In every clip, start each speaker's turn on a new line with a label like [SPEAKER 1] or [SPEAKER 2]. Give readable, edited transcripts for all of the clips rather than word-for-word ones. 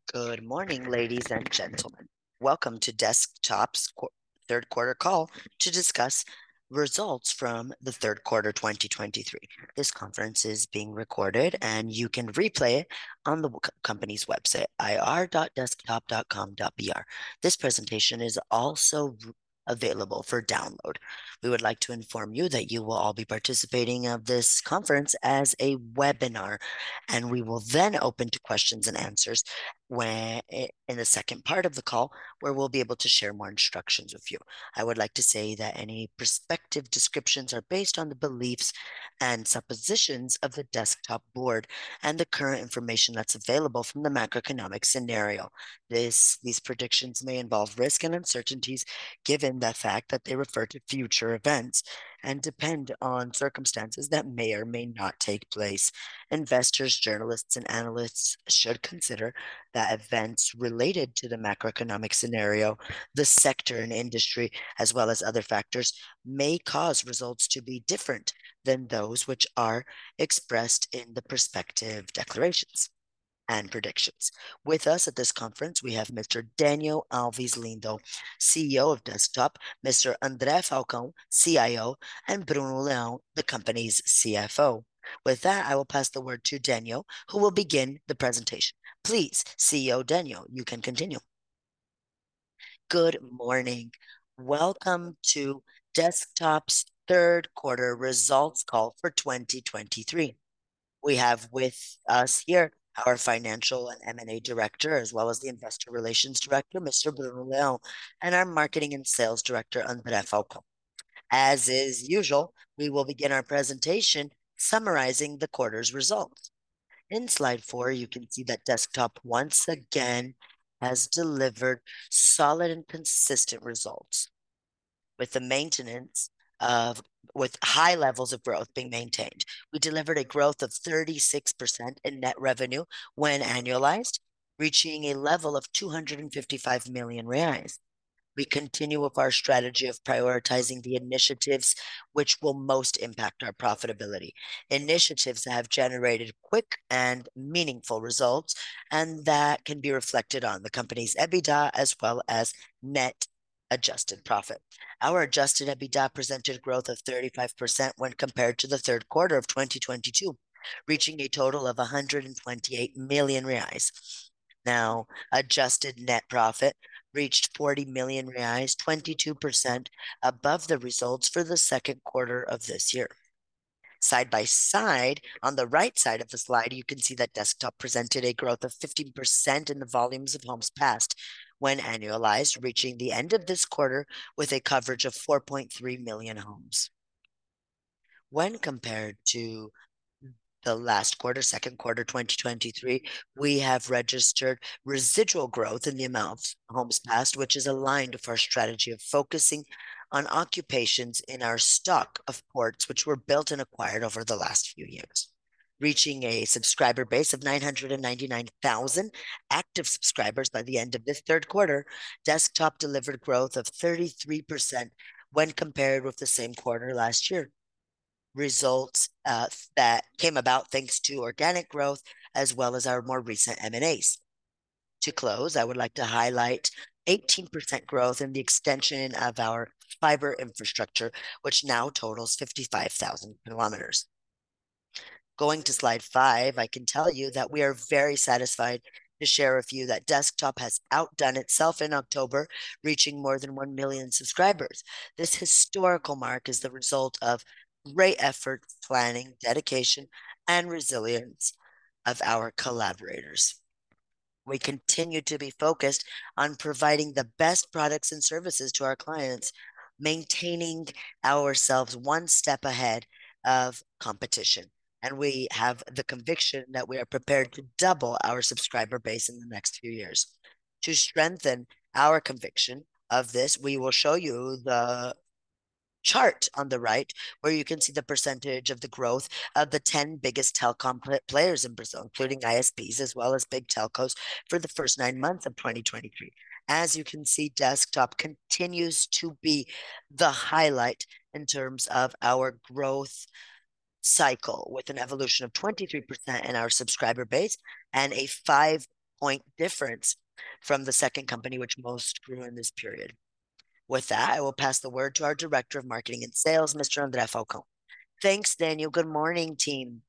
[SPEAKER 1] Good morning, ladies and gentlemen. Welcome to Desktop's third quarter call to discuss results from the third quarter 2023. This conference is being recorded and you can replay it on the company's website, ir.desktop.com.br. This presentation is also available for download. We would like to inform you that you will all be participating of this conference as a webinar, and we will then open to questions and answers when in the second part of the call, where we'll be able to share more instructions with you. I would like to say that any prospective descriptions are based on the beliefs and suppositions of the desktop board and the current information that's available from the macroeconomic scenario. These predictions may involve risk and uncertainties given the fact that they refer to future events and depend on circumstances that may or may not take place. Investors, journalists, and analysts should consider that events related to the macroeconomic scenario, the sector and industry, as well as other factors, may cause results to be different than those which are expressed in the prospective declarations and predictions. With us at this conference, we have Mr. Daniel Alves Lindo, CEO of Desktop, Mr. André Falcão, CIO, and Bruno Leão, the company's CFO. With that, I will pass the word to Daniel, who will begin the presentation. Please, CEO Daniel, you can continue. Good morning. Welcome to Desktop's third quarter results call for 2023. We have with us here our Financial and M&A Director, as well as the Investor Relations Director, Mr. Bruno Leão, and our Marketing and Sales Director, André Falcão. As is usual, we will begin our presentation summarizing the quarter's results. In slide 4, you can see that Desktop once again has delivered solid and consistent results with high levels of growth being maintained. We delivered a growth of 36% in net revenue when annualized, reaching a level of 255 million reais. We continue with our strategy of prioritizing the initiatives which will most impact our profitability. Initiatives that have generated quick and meaningful results, and that can be reflected on the company's EBITDA as well as net adjusted profit. Our adjusted EBITDA presented growth of 35% when compared to the third quarter of 2022, reaching a total of 128 million reais. Now, adjusted net profit reached 40 million reais, 22% above the results for the second quarter of this year. Side by side, on the right side of the slide, you can see that Desktop presented a growth of 15% in the volumes of homes passed when annualized, reaching the end of this quarter with a coverage of 4.3 million homes. When compared to the last quarter, second quarter 2023, we have registered residual growth in the amount of homes passed, which is aligned with our strategy of focusing on occupations in our stock of ports, which were built and acquired over the last few years. Reaching a subscriber base of 999,000 active subscribers by the end of this third quarter, Desktop delivered growth of 33% when compared with the same quarter last year. Results that came about thanks to organic growth as well as our more recent M&As. To close, I would like to highlight 18% growth in the extension of our fiber infrastructure, which now totals 55,000 kilometers. Going to slide 5, I can tell you that we are very satisfied to share with you that Desktop has outdone itself in October, reaching more than 1 million subscribers. This historical mark is the result of great effort, planning, dedication, and resilience of our collaborators. We continue to be focused on providing the best products and services to our clients, maintaining ourselves one step ahead of competition. And we have the conviction that we are prepared to double our subscriber base in the next few years. To strengthen our conviction of this, we will show you the chart on the right, where you can see the percentage of the growth of the 10 biggest telecom players in Brazil, including ISPs as well as big telcos for the first 9 months of 2023. As you can see, Desktop continues to be the highlight in terms of our growth cycle, with an evolution of 23% in our subscriber base and a 5 point difference from the second company which most grew in this period. With that, I will pass the word to our Director of Marketing and Sales, Mr. André Falcão. Thanks, Daniel. Good morning, team.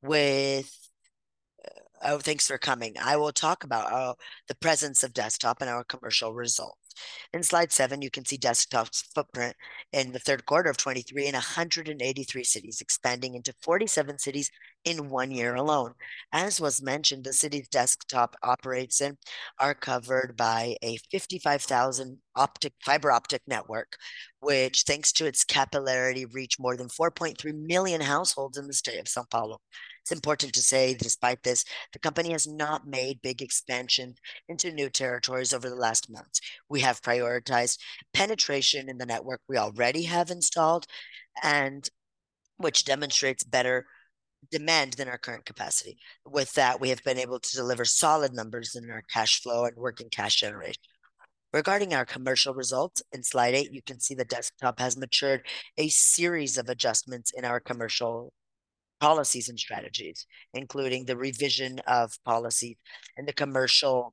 [SPEAKER 1] Thanks for coming. I will talk about the presence of desktop and our commercial results. In slide 7, you can see desktop's footprint in the third quarter of 23 in 183 cities, expanding into 47 cities in 1 year alone. As was mentioned, the cities desktop operates in are covered by a 55,000 fiber optic network, which, thanks to its capillarity, reach more than 4.3 million households in the state of São Paulo. It's important to say, despite this, the company has not made big expansion into new territories over the last months. We have prioritized penetration in the network we already have installed, and which demonstrates better demand than our current capacity. With that, we have been able to deliver solid numbers in our cash flow and working cash generation. Regarding our commercial results, in slide 8, you can see the desktop has matured a series of adjustments in our commercial policies and strategies, including the revision of policies in the commercial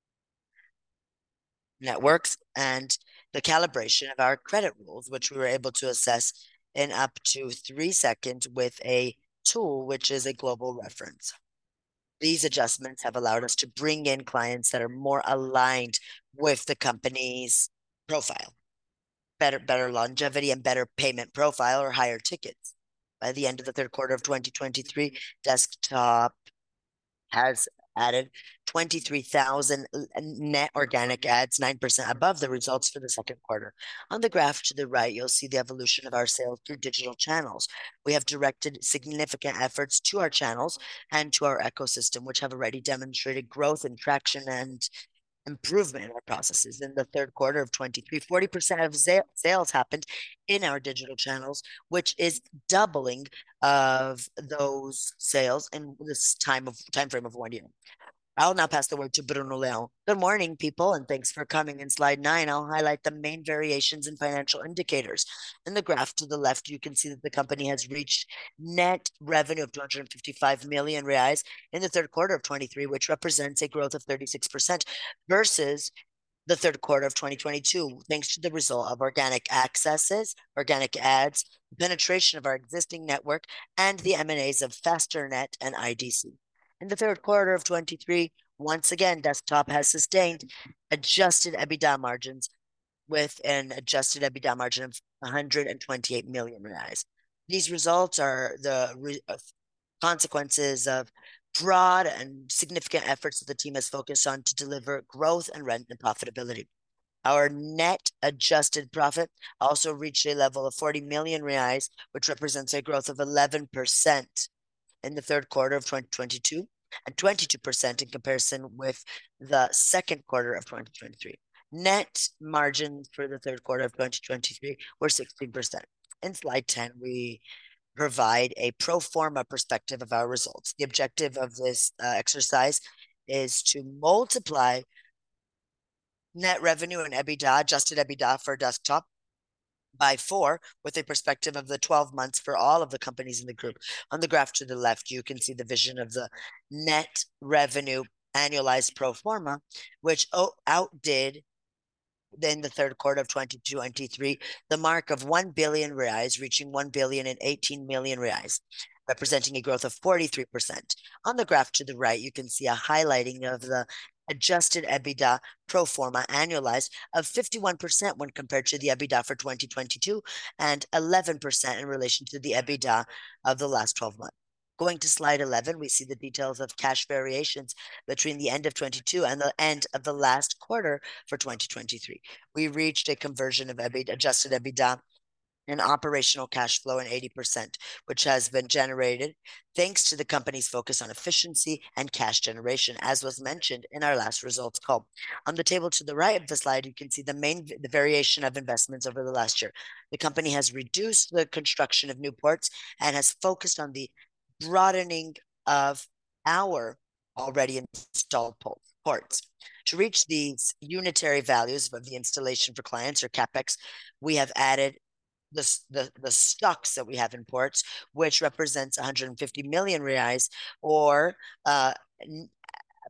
[SPEAKER 1] networks and the calibration of our credit rules, which we were able to assess in up to 3 seconds with a tool, which is a global reference. These adjustments have allowed us to bring in clients that are more aligned with the company's profile, better longevity and better payment profile or higher tickets. By the end of the third quarter of 2023, desktop has added 23,000 net organic ads, 9% above the results for the second quarter. On the graph to the right, you'll see the evolution of our sales through digital channels. We have directed significant efforts to our channels and to our ecosystem, which have already demonstrated growth and traction and improvement in our processes. In the third quarter of 23, 40% of sales happened in our digital channels, which is doubling of those sales in this time frame of 1 year. I'll now pass the word to Bruno Leão. Good morning, people, and thanks for coming. In slide 9, I'll highlight the main variations in financial indicators. In the graph to the left, you can see that the company has reached net revenue of 255 million reais in the third quarter of 23, which represents a growth of 36% versus the third quarter of 2022, thanks to the result of organic accesses, organic ads, penetration of our existing network, and the M&As of FasterNet and IDC. In the third quarter of 23, once again, desktop has sustained adjusted EBITDA margins with an adjusted EBITDA margin of 128 million reais. These results are the consequences of broad and significant efforts that the team has focused on to deliver growth and rent and profitability. Our net adjusted profit also reached a level of 40 million reais, which represents a growth of 11% in the third quarter of 2022 and 22% in comparison with the second quarter of 2023. Net margins for the third quarter of 2023 were 16%. In slide 10, we provide a pro forma perspective of our results. The objective of this exercise is to multiply net revenue and EBITDA, adjusted EBITDA for desktop, by 4 with a perspective of the 12 months for all of the companies in the group. On the graph to the left, you can see the vision of the net revenue annualized pro forma, which outdid in the third quarter of 2023 the mark of 1 billion reais, reaching 1,018 million reais, representing a growth of 43%. On the graph to the right, you can see a highlighting of the adjusted EBITDA pro forma annualized of 51% when compared to the EBITDA for 2022 and 11% in relation to the EBITDA of the last 12 months. Going to slide 11, we see the details of cash variations between the end of 22 and the end of the last quarter for 2023. We reached a conversion of adjusted EBITDA and operational cash flow in 80%, which has been generated thanks to the company's focus on efficiency and cash generation, as was mentioned in our last results call. On the table to the right of the slide, you can see the variation of investments over the last year. The company has reduced the construction of new ports and has focused on the broadening of our already installed ports. To reach these unitary values of the installation for clients or CapEx, we have added the stocks that we have in ports, which represents 150 million reais or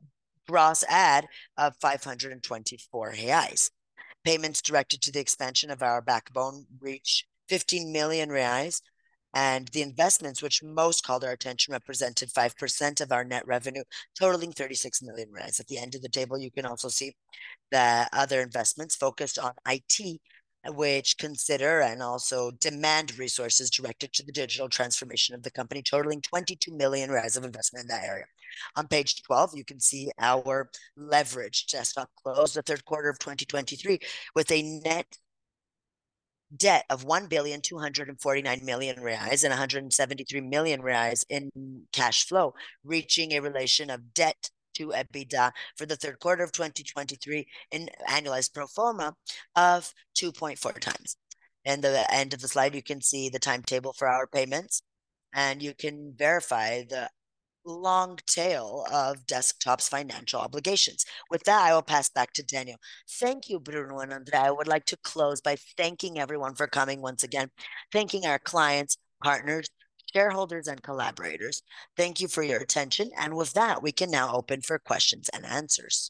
[SPEAKER 1] gross add of 524 reais. Payments directed to the expansion of our backbone reach 15 million reais, and the investments, which most called our attention, represented 5% of our net revenue, totaling 36 million reais. At the end of the table, you can also see the other investments focused on IT, which consider and also demand resources directed to the digital transformation of the company, totaling 22 million reais of investment in that area. On page 12, you can see our leverage. Desktop closed the third quarter of 2023 with a net debt of 1,249 million reais and 173 million reais in cash flow, reaching a relation of debt to EBITDA for the third quarter of 2023 in annualized pro forma of 2.4 times. And the end of the slide, you can see the timetable for our payments, and you can verify the long tail of Desktop's financial obligations. With that, I will pass back to Daniel. Thank you, Bruno and Andrea. I would like to close by thanking everyone for coming once again, thanking our clients, partners, shareholders, and collaborators. Thank you for your attention. And with that, we can now open for questions and answers.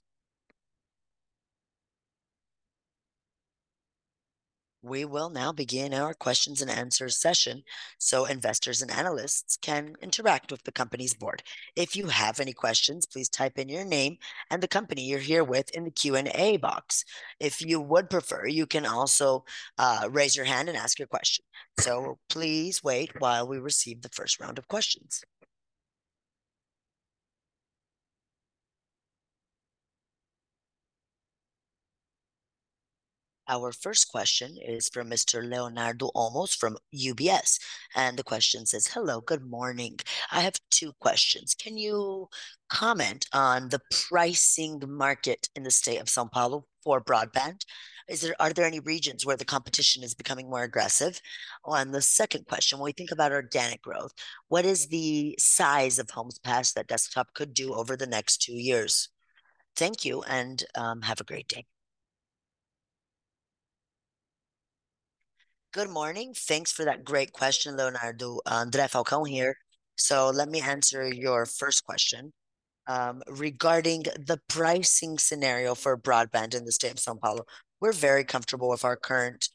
[SPEAKER 1] We will now begin our questions and answers session so investors and analysts can interact with the company's board. If you have any questions, please type in your name and the company you're here with in the Q&A box. If you would prefer, you can also raise your hand and ask your question. So please wait while we receive the first round of questions. Our first question is from Mr. Leonardo Olmos from UBS. And the question says, hello, good morning. I have two questions. Can you comment on the pricing market in the state of São Paulo for broadband? Are there any regions where the competition is becoming more aggressive? On the second question, when we think about organic growth, what is the size of homes passed that Desktop could do over the next 2 years? Thank you, and have a great day. Good morning. Thanks for that great question, Leonardo. André Falcão here. So let me answer your first question. Regarding the pricing scenario for broadband in the state of São Paulo, we're very comfortable with our current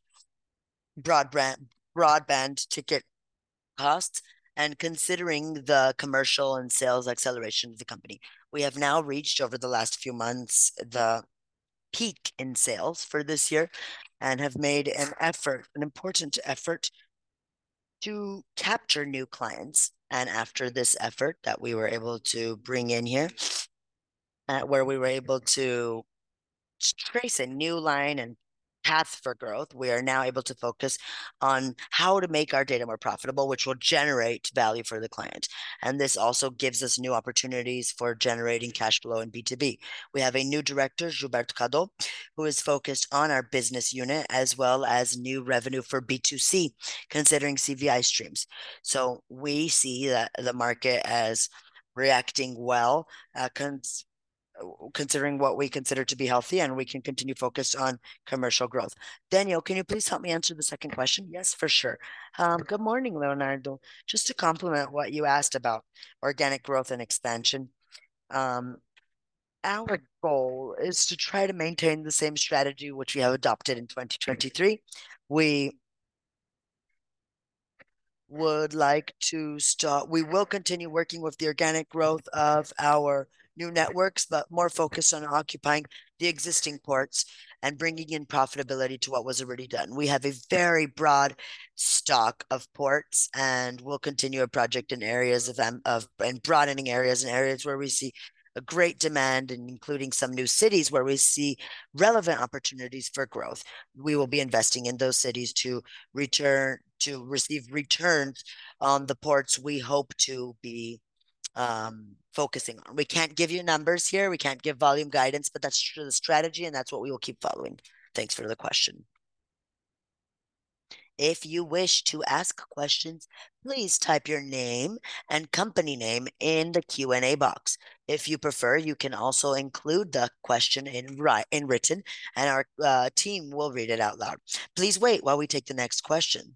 [SPEAKER 1] broadband ticket costs and considering the commercial and sales acceleration of the company. We have now reached over the last few months the peak in sales for this year and have made an important effort to capture new clients. And after this effort that we were able to bring in here, where we were able to trace a new line and path for growth, we are now able to focus on how to make our data more profitable, which will generate value for the client. And this also gives us new opportunities for generating cash flow in B2B. We have a new director, Gilberto Cado, who is focused on our business unit as well as new revenue for B2C, considering CVI streams. So we see that the market as reacting well, considering what we consider to be healthy, and we can continue focused on commercial growth. Daniel, can you please help me answer the second question? Yes, for sure. Good morning, Leonardo. Just to complement what you asked about organic growth and expansion, our goal is to try to maintain the same strategy which we have adopted in 2023. We will continue working with the organic growth of our new networks, but more focused on occupying the existing ports and bringing in profitability to what was already done. We have a very broad stock of ports, and we'll continue a project in areas and broadening areas and areas where we see a great demand, and including some new cities where we see relevant opportunities for growth. We will be investing in those cities to receive returns on the ports we hope to be focusing on. We can't give you numbers here. We can't give volume guidance, but that's the strategy, and that's what we will keep following. Thanks for the question. If you wish to ask questions, please type your name and company name in the Q&A box. If you prefer, you can also include the question in written, and our team will read it out loud. Please wait while we take the next question.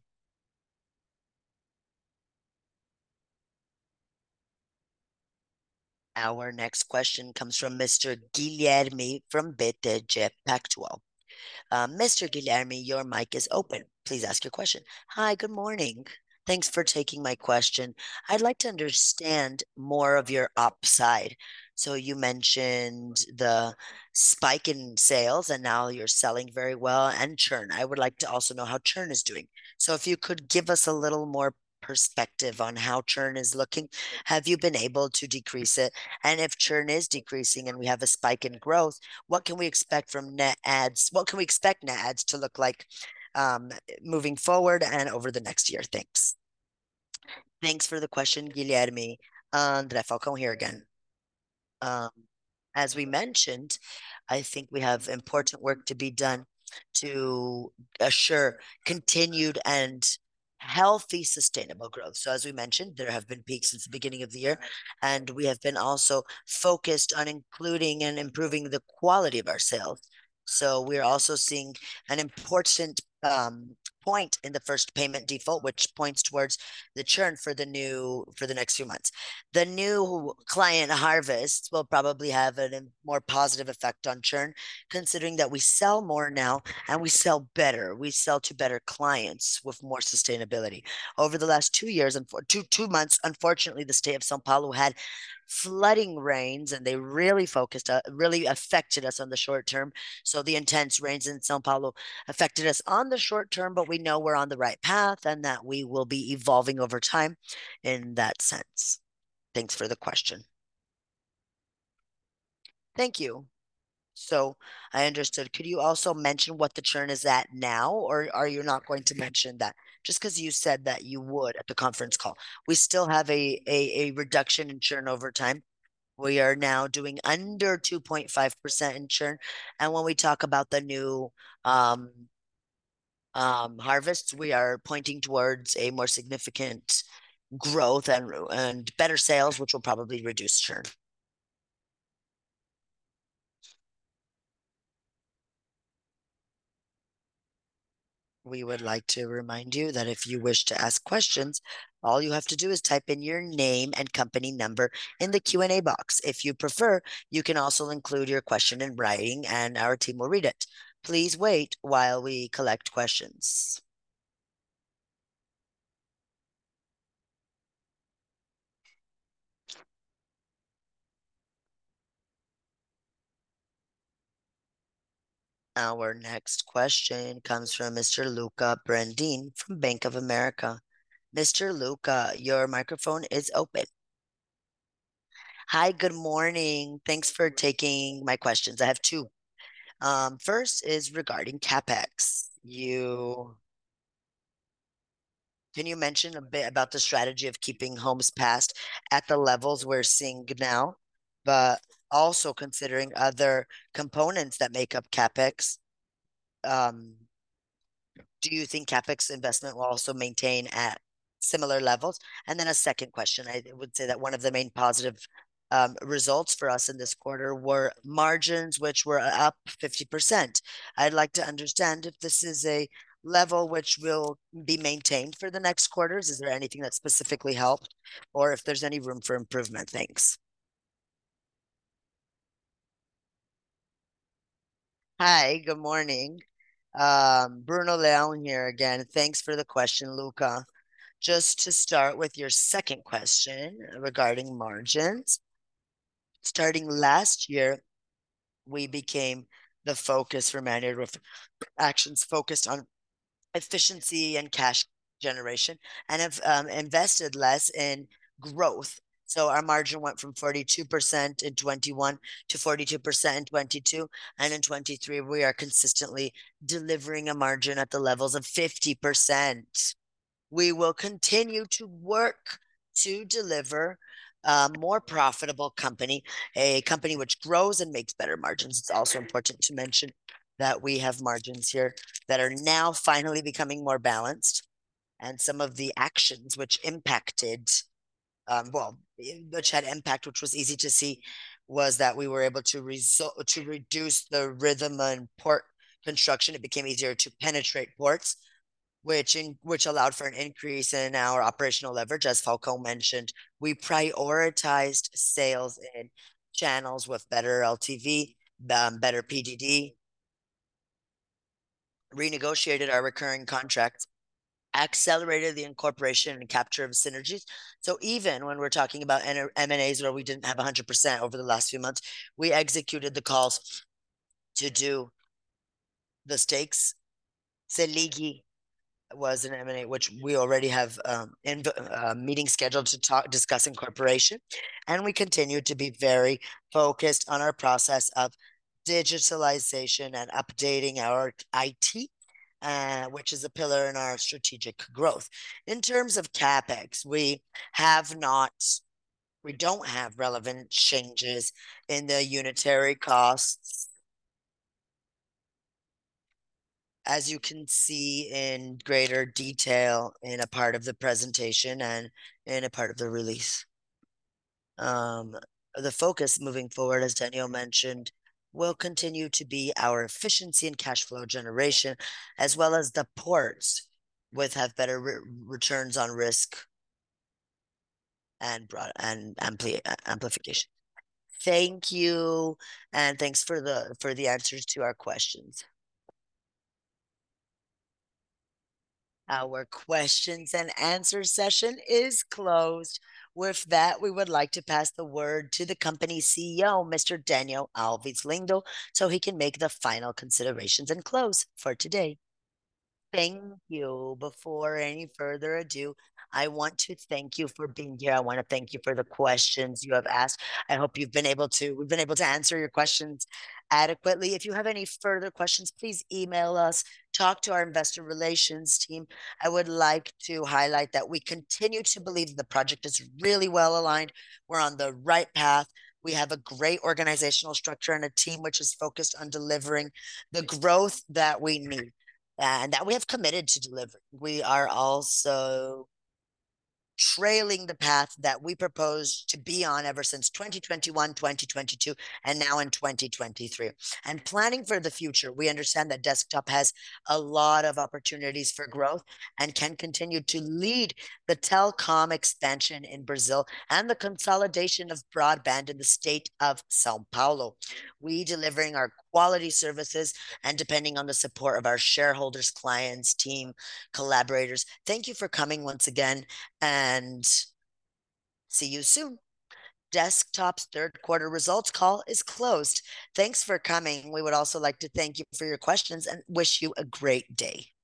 [SPEAKER 1] Our next question comes from Mr. Guilherme from BTG Pactual. Mr. Guilherme, your mic is open. Please ask your question. Hi, good morning. Thanks for taking my question. I'd like to understand more of your upside. So you mentioned the spike in sales, and now you're selling very well, and churn. I would like to also know how churn is doing. So if you could give us a little more perspective on how churn is looking. Have you been able to decrease it? And if churn is decreasing and we have a spike in growth, what can we expect from net ads? What can we expect net ads to look like um, moving forward and over the next year? Thanks. Thanks for the question, Guilherme. André Falcão here again. Um, as we mentioned, I think we have important work to be done to assure continued and healthy, sustainable growth. So, as we mentioned, there have been peaks since the beginning of the year, and we have been also focused on including and improving the quality of our sales. So, we're also seeing an important point in the first payment default, which points towards the churn for the next few months. The new client harvest will probably have a more positive effect on churn, considering that we sell more now and we sell better. We sell to better clients with more sustainability. Over the last 2 years and 2 months, unfortunately, the state of São Paulo had flooding rains, and they really affected us on the short term. So the intense rains in São Paulo affected us on the short term, but we know we're on the right path and that we will be evolving over time in that sense. Thanks for the question. Thank you. So I understood. Could you also mention what the churn is at now, or are you not going to mention that? Just because you said that you would at the conference call. We still have a reduction in churn over time. We are now doing under 2.5% in churn. And when we talk about the new um, harvests, we are pointing towards a more significant growth and better sales, which will probably reduce churn. We would like to remind you that if you wish to ask questions, all you have to do is type in your name and company number in the Q&A box. If you prefer, you can also include your question in writing and our team will read it. Please wait while we collect questions. Our next question comes from Mr. Luca Brandin from Bank of America. Mr. Luca, your microphone is open. Hi, good morning. Thanks for taking my questions. I have two. First is regarding CapEx. Can you mention a bit about the strategy of keeping homes passed at the levels we're seeing now, but also considering other components that make up CapEx? Um, do you think CapEx investment will also maintain at similar levels? And then a second question, I would say that one of the main positive results for us in this quarter were margins, which were up 50%. I'd like to understand if this is a level which will be maintained for the next quarters. Is there anything that specifically helped, or if there's any room for improvement? Thanks. Hi, good morning. Bruno Leão here again. Thanks for the question, Luca. Just to start with your second question regarding margins, starting last year, we became the focus for Manual Actions focused on efficiency and cash generation and have invested less in growth. So our margin went from 42% in 21 to 42% in 22. And in 23, we are consistently delivering a margin at the levels of 50%. We will continue to work to deliver a more profitable company, a company which grows and makes better margins. It's also important to mention that we have margins here that are now finally becoming more balanced. And some of the actions which impacted, which had impact, which was easy to see, was that we were able to reduce the rhythm and port construction. It became easier to penetrate ports, which allowed for an increase in our operational leverage. As Falcão mentioned, We prioritized sales in channels with better LTV, better PDD, renegotiated our recurring contracts, accelerated the incorporation and capture of synergies. So even when we're talking about M&As where we didn't have 100% over the last few months, we executed the calls to do the stakes. Seligi was an M&A, which we already have in meeting scheduled to discuss incorporation. And we continue to be very focused on our process of digitalization and updating our IT, which is a pillar in our strategic growth. In terms of CapEx, we don't have relevant changes in the unitary costs. As you can see in greater detail in a part of the presentation and in a part of the release. The focus moving forward, as Daniel mentioned, will continue to be our efficiency and cash flow generation, as well as the ports with have better returns on risk and amplification. Thank you, and thanks for the answers to our questions. Our questions and answer session is closed. With that, we would like to pass the word to the company's CEO, Mr. Daniel Alves Lindo, so he can make the final considerations and close for today. Thank you. Before any further ado, I want to thank you for being here. I want to thank you for the questions you have asked. I hope we've been able to answer your questions adequately. If you have any further questions, please email us, talk to our investor relations team. I would like to highlight that we continue to believe the project is really well aligned. We're on the right path. We have a great organizational structure and a team which is focused on delivering the growth that we need and that we have committed to deliver. We are also trailing the path that we proposed to be on ever since 2021, 2022, and now in 2023. And planning for the future, we understand that desktop has a lot of opportunities for growth and can continue to lead the telecom expansion in Brazil and the consolidation of broadband in the state of Sao Paulo. We delivering our quality services and depending on the support of our shareholders, clients, team, collaborators. Thank you for coming once again, and see you soon. Desktop's third quarter results call is closed. Thanks for coming. We would also like to thank you for your questions and wish you a great day.